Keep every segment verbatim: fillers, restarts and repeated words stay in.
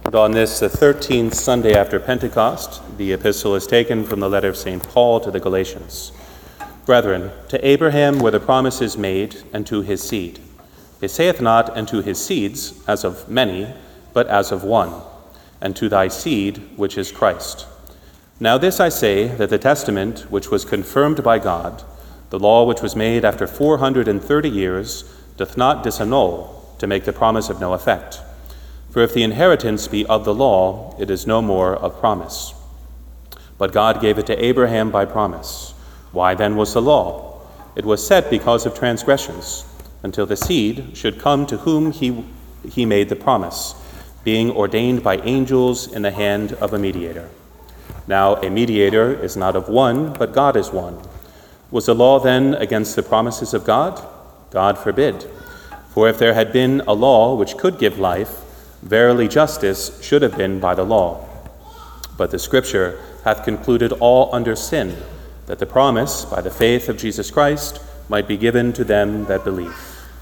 And on this, the thirteenth Sunday after Pentecost, the epistle is taken from the letter of Saint Paul to the Galatians. Brethren, to Abraham were the promises made, and to his seed. It saith not, and to his seeds, as of many, but as of one, and to thy seed, which is Christ. Now this I say, that the testament which was confirmed by God, the law which was made after four hundred and thirty years, doth not disannul, to make the promise of no effect. For if the inheritance be of the law, it is no more of promise. But God gave it to Abraham by promise. Why then was the law? It was set because of transgressions, until the seed should come to whom he, he made the promise, being ordained by angels in the hand of a mediator. Now a mediator is not of one, but God is one. Was the law then against the promises of God? God forbid. For if there had been a law which could give life, verily justice should have been by the law. But the Scripture hath concluded all under sin, that the promise by the faith of Jesus Christ might be given to them that believe.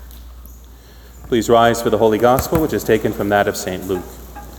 Please rise for the Holy Gospel, which is taken from that of Saint Luke.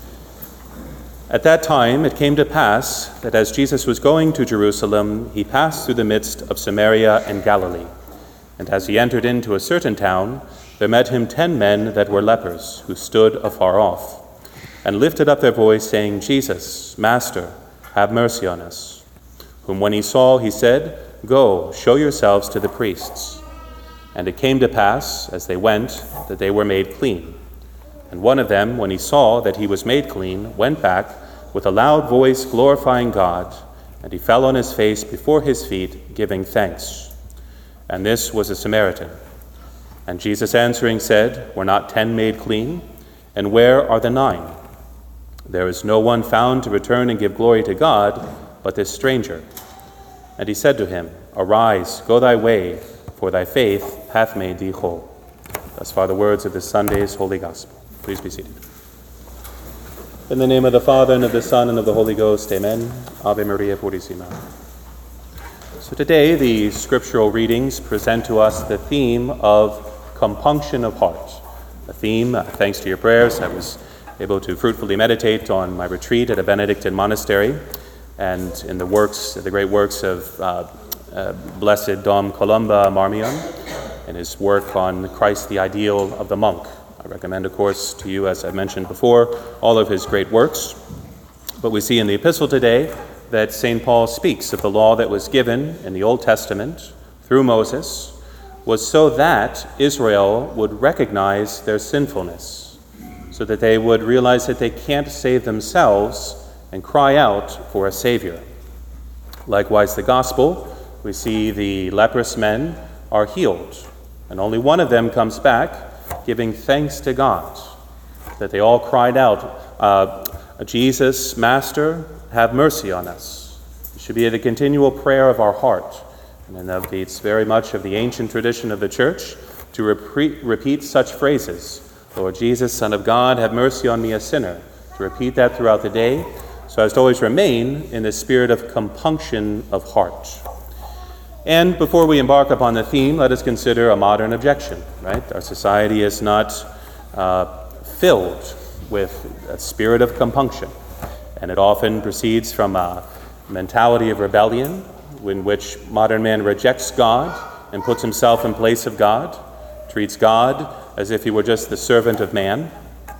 At that time it came to pass that as Jesus was going to Jerusalem, he passed through the midst of Samaria and Galilee. And as he entered into a certain town, there met him ten men that were lepers, who stood afar off, and lifted up their voice, saying, Jesus, Master, have mercy on us. Whom when he saw, he said, Go, show yourselves to the priests. And it came to pass, as they went, that they were made clean. And one of them, when he saw that he was made clean, went back with a loud voice, glorifying God, and he fell on his face before his feet, giving thanks. And this was a Samaritan. And Jesus answering said, Were not ten made clean? And where are the nine? There is no one found to return and give glory to God, but this stranger. And he said to him, Arise, go thy way, for thy faith hath made thee whole. Thus far the words of this Sunday's Holy Gospel. Please be seated. In the name of the Father, and of the Son, and of the Holy Ghost, amen. Ave Maria Purissima. So today the scriptural readings present to us the theme of compunction of heart. A theme, uh, thanks to your prayers, I was able to fruitfully meditate on my retreat at a Benedictine monastery and in the works, the great works of uh, uh, Blessed Dom Columba Marmion and his work on Christ, the ideal of the monk. I recommend, of course, to you, as I mentioned before, all of his great works. But we see in the epistle today that Saint Paul speaks of the law that was given in the Old Testament through Moses was so that Israel would recognize their sinfulness, so that they would realize that they can't save themselves and cry out for a Savior. Likewise, the gospel, we see the leprous men are healed, and only one of them comes back giving thanks to God, that they all cried out, uh, Jesus, Master, have mercy on us. It should be the continual prayer of our heart. And of the, it's very much of the ancient tradition of the Church to repeat, repeat such phrases. Lord Jesus, Son of God, have mercy on me, a sinner. To repeat that throughout the day, so as to always remain in the spirit of compunction of heart. And before we embark upon the theme, let us consider a modern objection, right? Our society is not uh, filled with a spirit of compunction. And it often proceeds from a mentality of rebellion, in which modern man rejects God and puts himself in place of God, treats God as if he were just the servant of man.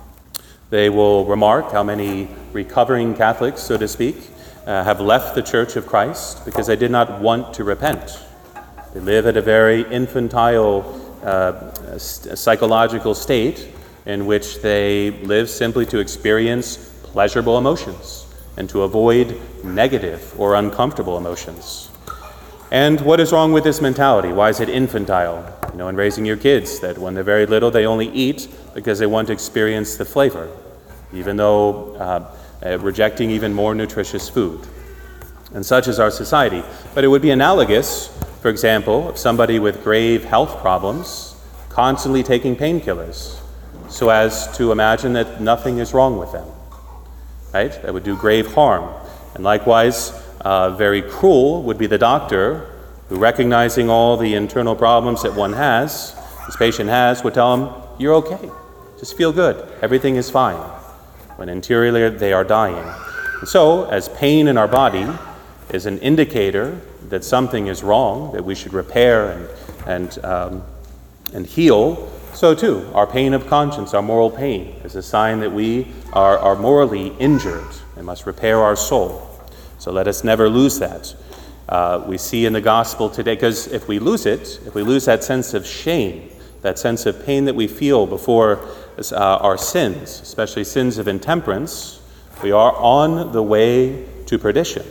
They will remark how many recovering Catholics, so to speak, uh, have left the Church of Christ because they did not want to repent. They live at a very infantile uh, psychological state in which they live simply to experience pleasurable emotions and to avoid negative or uncomfortable emotions. And what is wrong with this mentality? Why is it infantile? You know, in raising your kids, that when they're very little, they only eat because they want to experience the flavor, even though uh, uh, rejecting even more nutritious food. And such is our society. But it would be analogous, for example, of somebody with grave health problems constantly taking painkillers so as to imagine that nothing is wrong with them. Right? That would do grave harm. And likewise, uh, very cruel would be the doctor who, recognizing all the internal problems that one has, this patient has, would tell him, you're okay, just feel good, everything is fine. when interiorly they are dying. And so, as pain in our body is an indicator that something is wrong, that we should repair and, and, um, and heal, so too, our pain of conscience, our moral pain, is a sign that we are, are morally injured and must repair our soul. So let us never lose that. Uh, we see in the gospel today, because if we lose it, if we lose that sense of shame, that sense of pain that we feel before uh, our sins, especially sins of intemperance, we are on the way to perdition.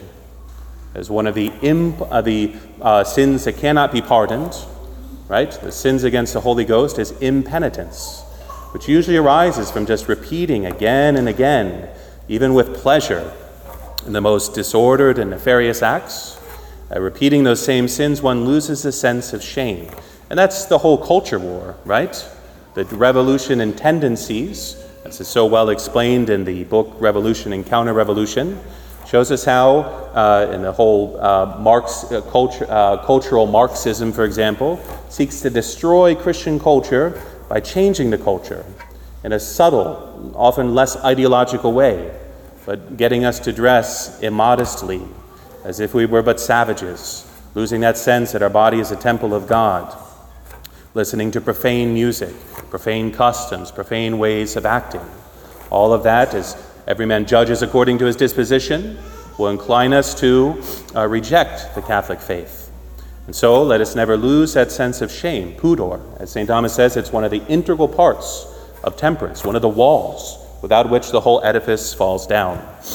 As one of the, imp, uh, the uh, sins that cannot be pardoned, right? The sins against the Holy Ghost is impenitence, which usually arises from just repeating again and again, even with pleasure, in the most disordered and nefarious acts. Uh, repeating those same sins, one loses a sense of shame. And that's the whole culture war, right? The revolution in tendencies, as is so well explained in the book Revolution and Counter-Revolution, shows us how, uh, in the whole uh, Marx, uh, culture, uh, cultural Marxism, for example, seeks to destroy Christian culture by changing the culture in a subtle, often less ideological way, but getting us to dress immodestly, as if we were but savages, losing that sense that our body is a temple of God, listening to profane music, profane customs, profane ways of acting. All of that, as every man judges according to his disposition, will incline us to uh, reject the Catholic faith. And so let us never lose that sense of shame, pudor. As Saint Thomas says, it's one of the integral parts of temperance, one of the walls without which the whole edifice falls down.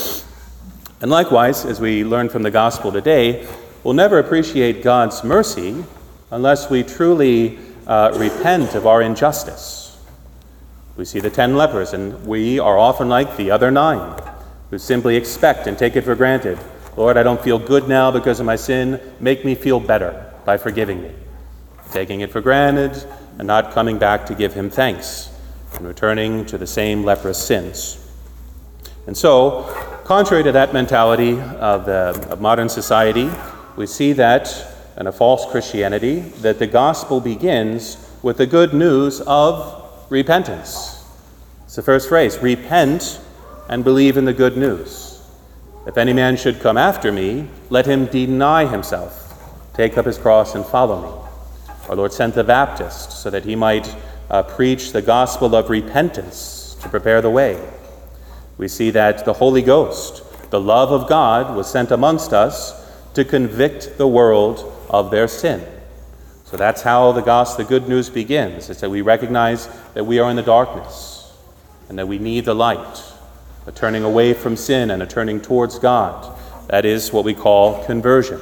And likewise, as we learn from the gospel today, we'll never appreciate God's mercy unless we truly uh, repent of our injustice. We see the ten lepers, and we are often like the other nine, who simply expect and take it for granted. Lord, I don't feel good now because of my sin. Make me feel better by forgiving me. Taking it for granted and not coming back to give him thanks and returning to the same leprous sins. And so, contrary to that mentality of, the, of modern society, we see that in a false Christianity, that the gospel begins with the good news of repentance. It's the first phrase, repent and believe in the good news. If any man should come after me, let him deny himself, take up his cross and follow me. Our Lord sent the Baptist so that he might uh, preach the gospel of repentance to prepare the way. We see that the Holy Ghost, the love of God, was sent amongst us to convict the world of their sin. So that's how the gospel, the good news begins. It's that we recognize that we are in the darkness and that we need the light, a turning away from sin and a turning towards God. That is what we call conversion.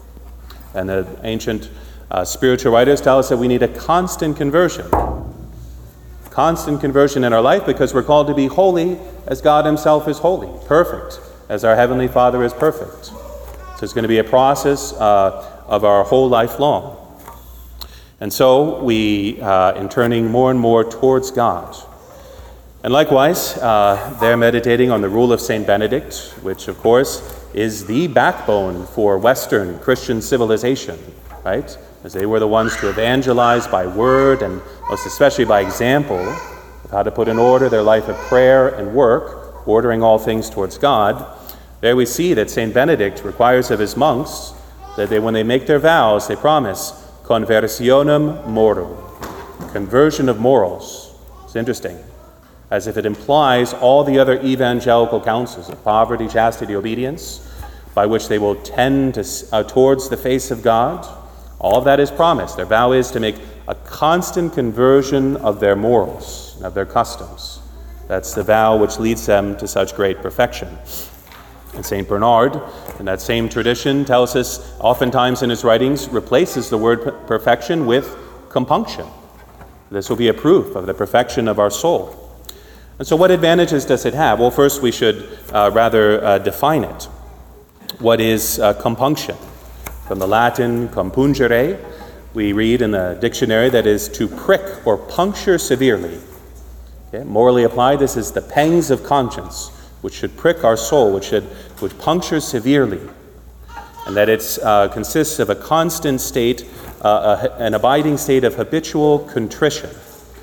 And the ancient uh, spiritual writers tell us that we need a constant conversion. Constant conversion in our life, because we're called to be holy as God himself is holy, perfect as our Heavenly Father is perfect. So it's going to be a process uh, of our whole life long. And so we, uh, in turning more and more towards God. And likewise, uh, they're meditating on the rule of Saint Benedict, which of course is the backbone for Western Christian civilization, right? As they were the ones to evangelize by word and most especially by example of how to put in order their life of prayer and work, ordering all things towards God. There we see that Saint Benedict requires of his monks that they, when they make their vows, they promise conversionem morum, conversion of morals. It's interesting, as if it implies all the other evangelical counsels of poverty, chastity, obedience, by which they will tend to, uh, towards the face of God. All of that is promised. Their vow is to make a constant conversion of their morals and of their customs. That's the vow which leads them to such great perfection. And Saint Bernard, in that same tradition, tells us, oftentimes in his writings, replaces the word perfection with compunction. This will be a proof of the perfection of our soul. And so what advantages does it have? Well, first we should uh, rather uh, define it. What is uh, compunction? From the Latin compungere, we read in the dictionary that is to prick or puncture severely. Okay? Morally applied, this is the pangs of conscience, which should prick our soul, which should which puncture severely, and that it uh, consists of a constant state, uh, a, an abiding state of habitual contrition.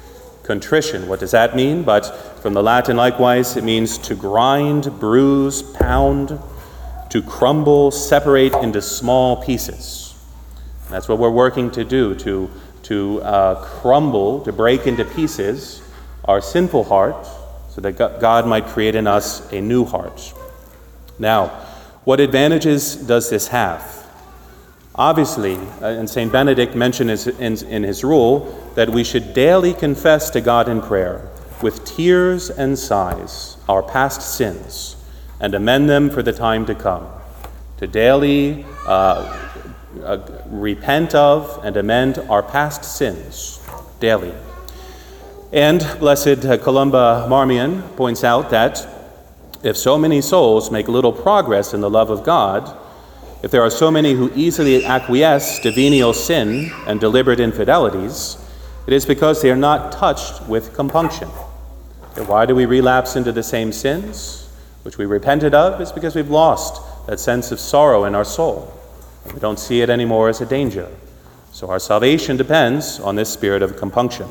Contrition, what does that mean? But from the Latin likewise, it means to grind, bruise, pound, to crumble, separate into small pieces. That's what we're working to do, to, to uh, crumble, to break into pieces our sinful heart, so that God might create in us a new heart. Now, what advantages does this have? Obviously, uh, and Saint Benedict mentioned his, in, in his rule that we should daily confess to God in prayer, with tears and sighs, our past sins, and amend them for the time to come. To daily uh, uh, repent of and amend our past sins, daily. And Blessed uh, Columba Marmion points out that if so many souls make little progress in the love of God, if there are so many who easily acquiesce to venial sin and deliberate infidelities, it is because they are not touched with compunction. And why do we relapse into the same sins, which we repented of? It's because we've lost that sense of sorrow in our soul. And we don't see it anymore as a danger. So our salvation depends on this spirit of compunction.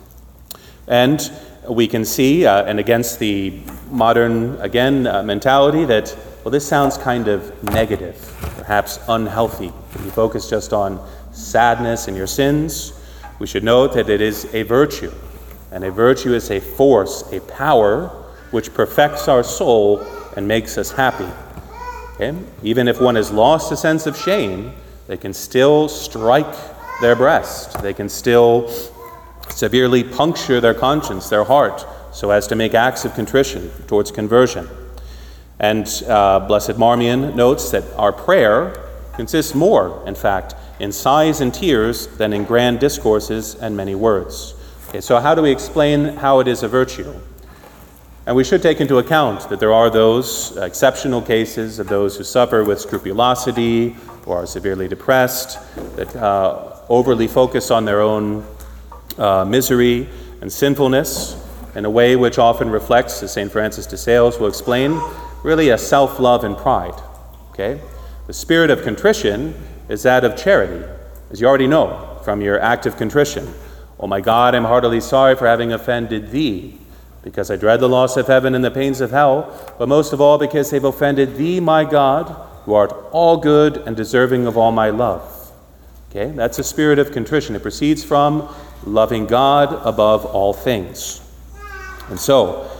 And we can see, uh, and against the modern, again, uh, mentality that, well, this sounds kind of negative, perhaps unhealthy. If you focus just on sadness and your sins, we should note that it is a virtue. And a virtue is a force, a power, which perfects our soul and makes us happy. Okay? Even if one has lost a sense of shame, they can still strike their breast. They can still severely puncture their conscience, their heart, so as to make acts of contrition towards conversion. And uh, Blessed Marmion notes that our prayer consists more, in fact, in sighs and tears than in grand discourses and many words. Okay, so how do we explain how it is a virtue? And we should take into account that there are those exceptional cases of those who suffer with scrupulosity or are severely depressed, that uh, overly focus on their own uh, misery and sinfulness in a way which often reflects, as Saint Francis de Sales will explain, really a self-love and pride. Okay? The spirit of contrition is that of charity, as you already know from your act of contrition. Oh my God, I'm heartily sorry for having offended thee, because I dread the loss of heaven and the pains of hell, but most of all because they've offended thee, my God, who art all good and deserving of all my love. Okay? That's a spirit of contrition. It proceeds from loving God above all things. And so,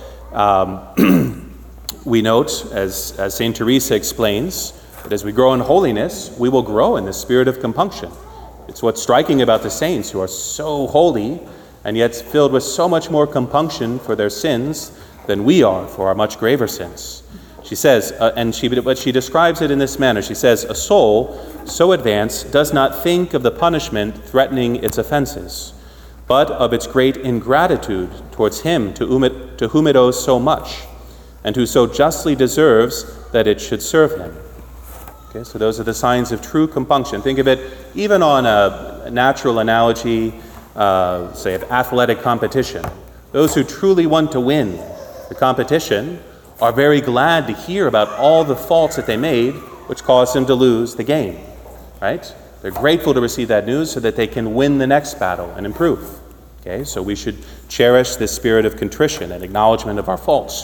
um, we note, as, as Saint Teresa explains, that as we grow in holiness, we will grow in the spirit of compunction. It's what's striking about the saints who are so holy and yet filled with so much more compunction for their sins than we are for our much graver sins. She says, uh, and she, but she describes it in this manner. She says, a soul so advanced does not think of the punishment threatening its offenses, but of its great ingratitude towards him to whom it, to whom it owes so much, and who so justly deserves that it should serve him. Okay, so those are the signs of true compunction. Think of it even on a natural analogy, uh, say, of athletic competition. Those who truly want to win the competition are very glad to hear about all the faults that they made, which caused them to lose the game, right? They're grateful to receive that news so that they can win the next battle and improve. Okay, so we should cherish this spirit of contrition and acknowledgement of our faults.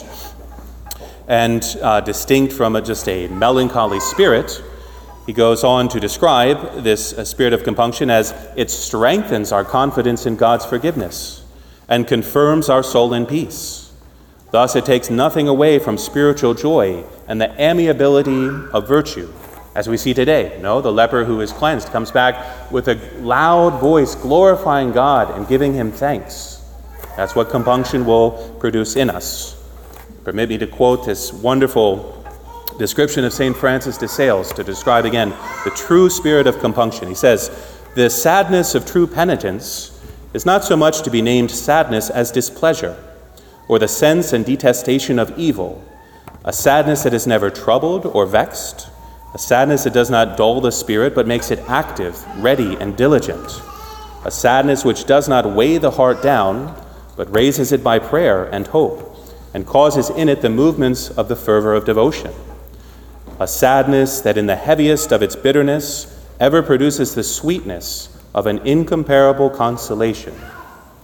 And uh, distinct from a, just a melancholy spirit, he goes on to describe this uh, spirit of compunction as it strengthens our confidence in God's forgiveness and confirms our soul in peace. Thus, it takes nothing away from spiritual joy and the amiability of virtue, as we see today. No, the leper who is cleansed comes back with a loud voice glorifying God and giving him thanks. That's what compunction will produce in us. Permit me to quote this wonderful description of Saint Francis de Sales to describe again the true spirit of compunction. He says, the sadness of true penitence is not so much to be named sadness as displeasure, or the sense and detestation of evil, a sadness that is never troubled or vexed, a sadness that does not dull the spirit but makes it active, ready, and diligent, a sadness which does not weigh the heart down but raises it by prayer and hope, and causes in it the movements of the fervor of devotion. A sadness that in the heaviest of its bitterness ever produces the sweetness of an incomparable consolation. And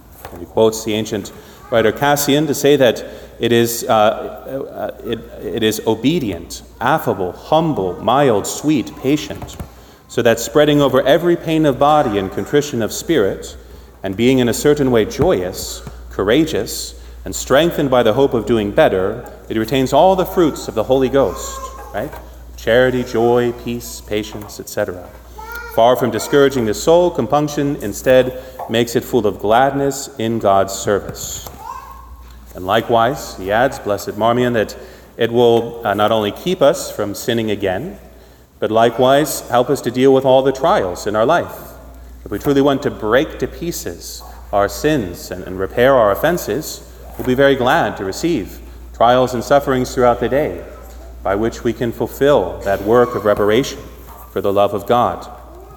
He quotes the ancient writer Cassian to say that it is, uh, uh, it, it is obedient, affable, humble, mild, sweet, patient, so that spreading over every pain of body and contrition of spirit, and being in a certain way joyous, courageous, and strengthened by the hope of doing better, it retains all the fruits of the Holy Ghost, right? Charity, joy, peace, patience, et cetera. Far from discouraging the soul, compunction instead makes it full of gladness in God's service. And likewise, he adds, Blessed Marmion, that it will uh, not only keep us from sinning again, but likewise help us to deal with all the trials in our life. If we truly want to break to pieces our sins and, and repair our offenses, we'll be very glad to receive trials and sufferings throughout the day, by which we can fulfill that work of reparation for the love of God.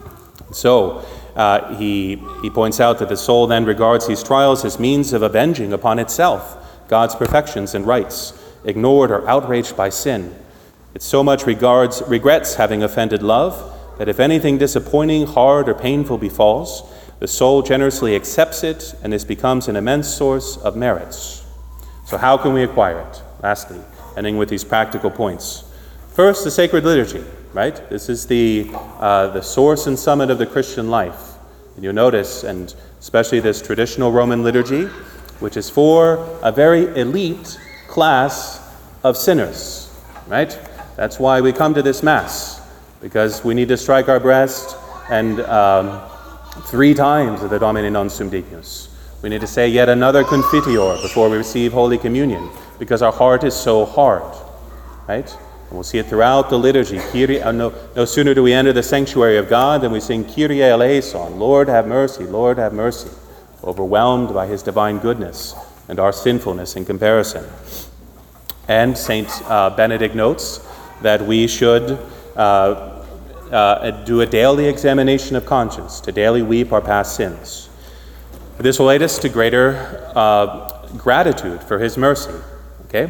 So uh, he, he points out that the soul then regards these trials as means of avenging upon itself God's perfections and rights, ignored or outraged by sin. It so much regards, regrets having offended love, that if anything disappointing, hard, or painful befalls, the soul generously accepts it, and this becomes an immense source of merits. So how can we acquire it? Lastly, ending with these practical points. First, the sacred liturgy, right? This is the, uh, the source and summit of the Christian life. And you'll notice, and especially this traditional Roman liturgy, which is for a very elite class of sinners, right? That's why we come to this Mass, because we need to strike our breast and um, three times at the Domine non sum dignus. We need to say yet another Confiteor before we receive Holy Communion, because our heart is so hard, right? And we'll see it throughout the liturgy. Kyrie, uh, no, no sooner do we enter the sanctuary of God than we sing Kyrie eleison, Lord have mercy, Lord have mercy, overwhelmed by his divine goodness and our sinfulness in comparison. And Saint uh, Benedict notes that we should uh, uh, do a daily examination of conscience, to daily weep our past sins. This will lead us to greater uh, gratitude for his mercy, okay?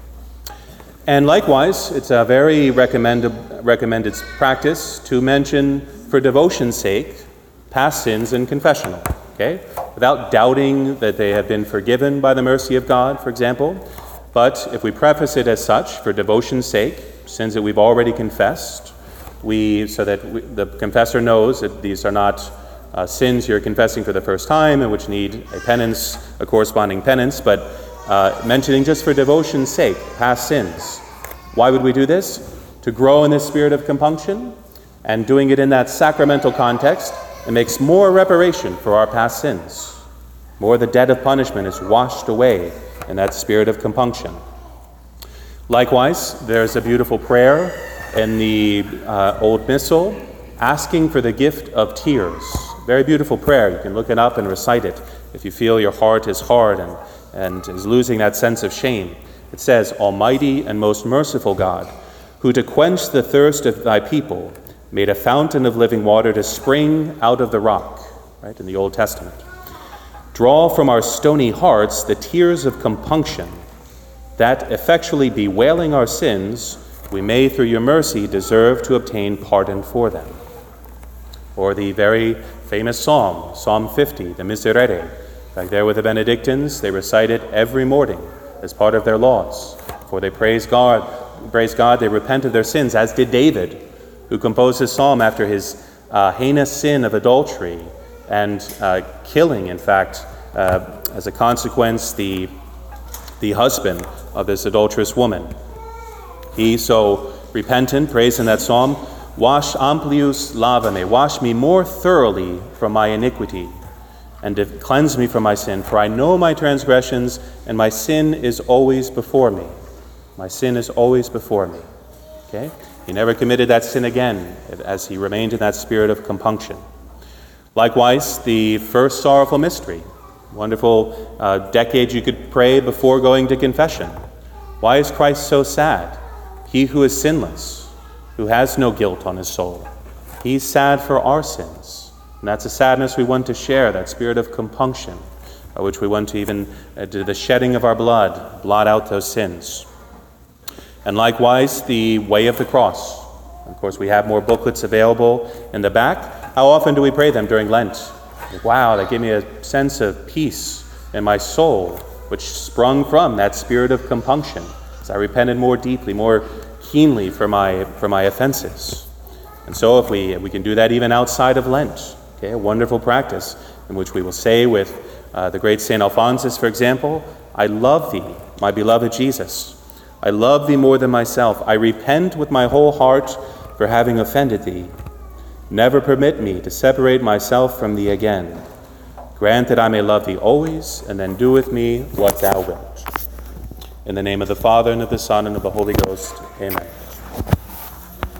And likewise, it's a very recommended, recommended practice to mention, for devotion's sake, past sins in confessional, okay? Without doubting that they have been forgiven by the mercy of God, for example. But if we preface it as such, for devotion's sake, sins that we've already confessed, we so that we, the confessor knows that these are not uh, sins you're confessing for the first time and which need a penance, a corresponding penance, but uh, mentioning just for devotion's sake, past sins. Why would we do this? To grow in the spirit of compunction, and doing it in that sacramental context, it makes more reparation for our past sins. More the debt of punishment is washed away in that spirit of compunction. Likewise, there's a beautiful prayer in the uh, Old Missal asking for the gift of tears. Very beautiful prayer. You can look it up and recite it if you feel your heart is hard and, and is losing that sense of shame. It says, Almighty and most merciful God, who to quench the thirst of thy people made a fountain of living water to spring out of the rock, right, in the Old Testament. Draw from our stony hearts the tears of compunction, that effectually bewailing our sins, we may through your mercy deserve to obtain pardon for them. Or the very famous psalm, Psalm fifty, the Miserere. Back there with the Benedictines, they recite it every morning as part of their laws. For they praise God, praise God, they repent of their sins, as did David, who composed this psalm after his uh, heinous sin of adultery and uh, killing, in fact, uh, as a consequence, the, the husband of this adulterous woman. He, so repentant, prays in that psalm, Wash amplius lavame, wash me more thoroughly from my iniquity, and cleanse me from my sin, for I know my transgressions, and my sin is always before me. My sin is always before me. Okay? He never committed that sin again, as he remained in that spirit of compunction. Likewise, the first sorrowful mystery. Wonderful uh, decade you could pray before going to confession. Why is Christ so sad? He who is sinless, who has no guilt on his soul, he's sad for our sins. And that's a sadness we want to share, that spirit of compunction, by which we want to even uh, do the shedding of our blood, blot out those sins. And likewise, the way of the cross. Of course, we have more booklets available in the back. How often do we pray them during Lent? Wow, that gave me a sense of peace and my soul, which sprung from that spirit of compunction, as I repented more deeply, more keenly for my for my offenses. And so if we we can do that even outside of Lent, okay, a wonderful practice in which we will say with uh, the great Saint Alphonsus, for example, I love thee, my beloved Jesus. I love thee more than myself. I repent with my whole heart for having offended thee. Never permit me to separate myself from thee again. Grant that I may love thee always, and then do with me what thou wilt. In the name of the Father, and of the Son, and of the Holy Ghost, amen.